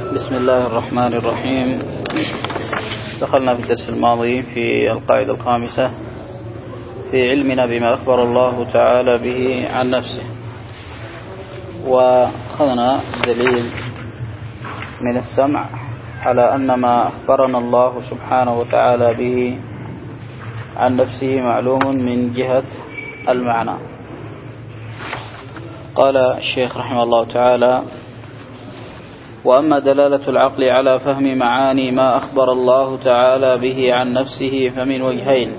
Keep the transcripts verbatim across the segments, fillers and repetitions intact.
بسم الله الرحمن الرحيم. دخلنا في الدرس الماضي في القاعدة الخامسة في علمنا بما أخبر الله تعالى به عن نفسه، وأخذنا دليل من السمع على أن ما أخبرنا الله سبحانه وتعالى به عن نفسه معلوم من جهة المعنى. قال الشيخ رحمه الله تعالى: وأما دلالة العقل على فهم معاني ما أخبر الله تعالى به عن نفسه فمن وجهين.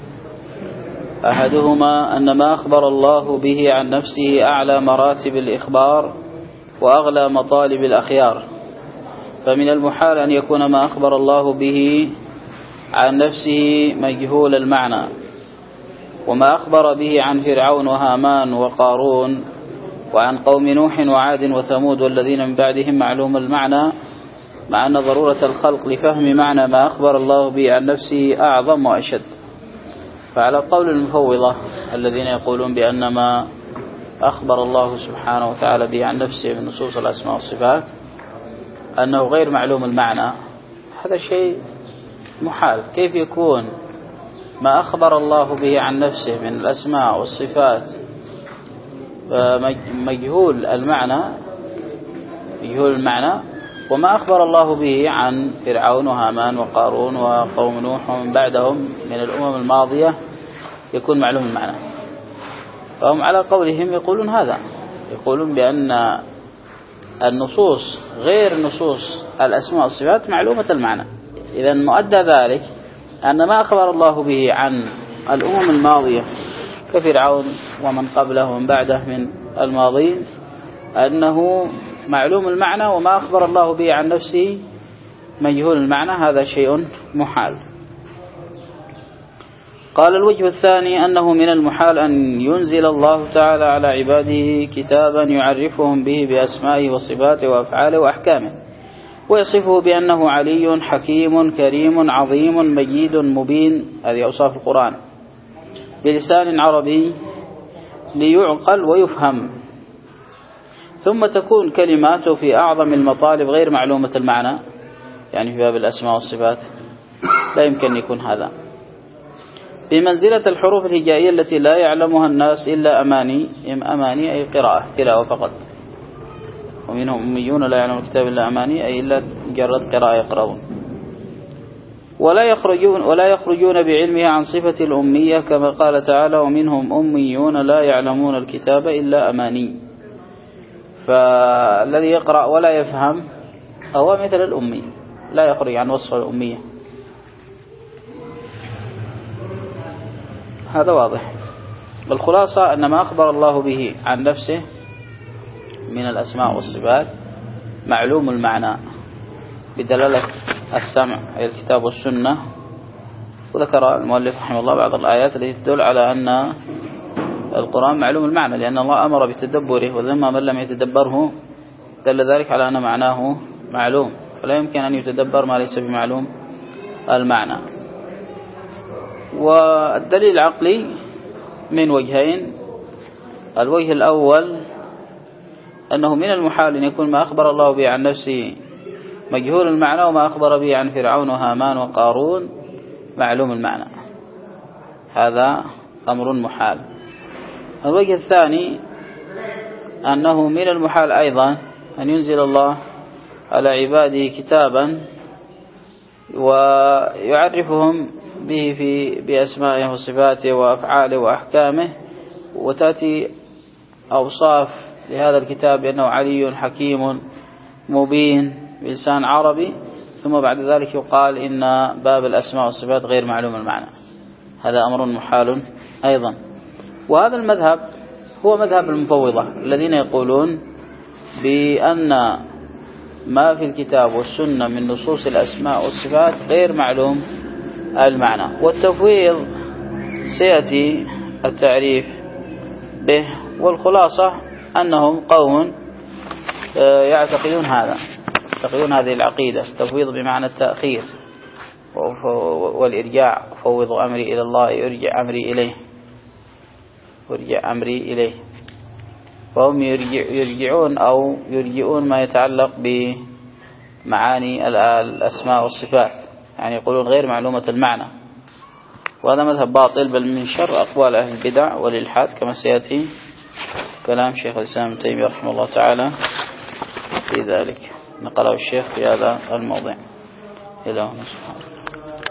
أحدهما أن ما أخبر الله به عن نفسه أعلى مراتب الإخبار وأغلى مطالب الأخيار، فمن المحال أن يكون ما أخبر الله به عن نفسه مجهول المعنى، وما أخبر به عن فرعون وهامان وقارون وعن قوم نوح وعاد وثمود والذين من بعدهم معلوم المعنى، مع أن ضرورة الخلق لفهم معنى ما أخبر الله به عن نفسه أعظم وأشد. فعلى قول المفوضة الذين يقولون بأن ما أخبر الله سبحانه وتعالى به عن نفسه من نصوص الأسماء والصفات أنه غير معلوم المعنى، هذا شيء محال. كيف يكون ما أخبر الله به عن نفسه من الأسماء والصفات مجهول المعنى مجهول المعنى وما أخبر الله به عن فرعون وهامان وقارون وقوم نوح ومن بعدهم من الأمم الماضية يكون معلوم المعنى؟ فهم على قولهم يقولون هذا، يقولون بأن النصوص غير نصوص الأسماء والصفات معلومة المعنى. إذا مؤدى ذلك أن ما أخبر الله به عن الأمم الماضية كفرعون ومن قبله ومن بعده من الماضين أنه معلوم المعنى، وما أخبر الله به عن نفسه مجهول المعنى، هذا شيء محال. قال: الوجه الثاني أنه من المحال أن ينزل الله تعالى على عباده كتابا يعرفهم به بأسمائه وصفاته وأفعاله وأحكامه، ويصفه بأنه علي حكيم كريم عظيم مجيد مبين، هذه أوصاف القرآن، بلسان عربي ليعقل ويفهم، ثم تكون كلماته في أعظم المطالب غير معلومة المعنى، يعني في باب الأسماء والصفات لا يمكن يكون هذا، بمنزلة الحروف الهجائية التي لا يعلمها الناس إلا أماني أماني أي قراءة تلاوة فقط، ومنهم أميون لا يعلمون الكتاب إلا أماني أي إلا مجرد قراءة يقرؤون، ولا يخرجون ولا يخرجون بعلمها عن صفة الأمية، كما قال تعالى: ومنهم أميون لا يعلمون الكتاب إلا أماني. فالذي يقرأ ولا يفهم هو مثل الأمي، لا يخرج عن وصف الأمية، هذا واضح. بالخلاصة أن ما أخبر الله به عن نفسه من الأسماء والصفات معلوم المعنى بدلالة السمع أي الكتاب والسنة. وذكر المؤلف رحمه الله بعض الآيات التي تدل على أن القرآن معلوم المعنى، لأن الله أمر بتدبره، وذم من لم يتدبره دل ذلك على أن معناه معلوم، فلا يمكن أن يتدبر ما ليس بمعلوم المعنى. والدليل العقلي من وجهين. الوجه الأول أنه من المحال أن يكون ما أخبر الله به عن نفسه مجهول المعنى، وما أخبر به عن فرعون وهامان وقارون معلوم المعنى، هذا أمر محال. الوجه الثاني أنه من المحال أيضا أن ينزل الله على عباده كتابا ويعرفهم به في بأسمائه وصفاته وأفعاله وأحكامه، وتأتي أوصاف لهذا الكتاب بأنه علي حكيم مبين بلسان عربي، ثم بعد ذلك يقال إن باب الأسماء والصفات غير معلوم المعنى، هذا أمر محال أيضا. وهذا المذهب هو مذهب المفوضة الذين يقولون بأن ما في الكتاب والسنة من نصوص الأسماء والصفات غير معلوم المعنى. والتفويض سيأتي التعريف به، والخلاصة أنهم قوم يعتقدون هذا يعتقدون هذه العقيدة، التفويض بمعنى التأخير والإرجاع، فوض أمري إلى الله يرجع أمري إليه يرجع أمري إليه فهم يرجع يرجعون أو يرجعون ما يتعلق معاني الأسماء والصفات، يعني يقولون غير معلومة المعنى، وهذا مذهب باطل، بل من شر أقوال أهل البدع والإلحاد، كما سيأتي كلام شيخ الإسلام ابن تيمية رحمه الله تعالى في ذلك، نقله الشيخ في هذا الموضع. إلى هنا سبحانه.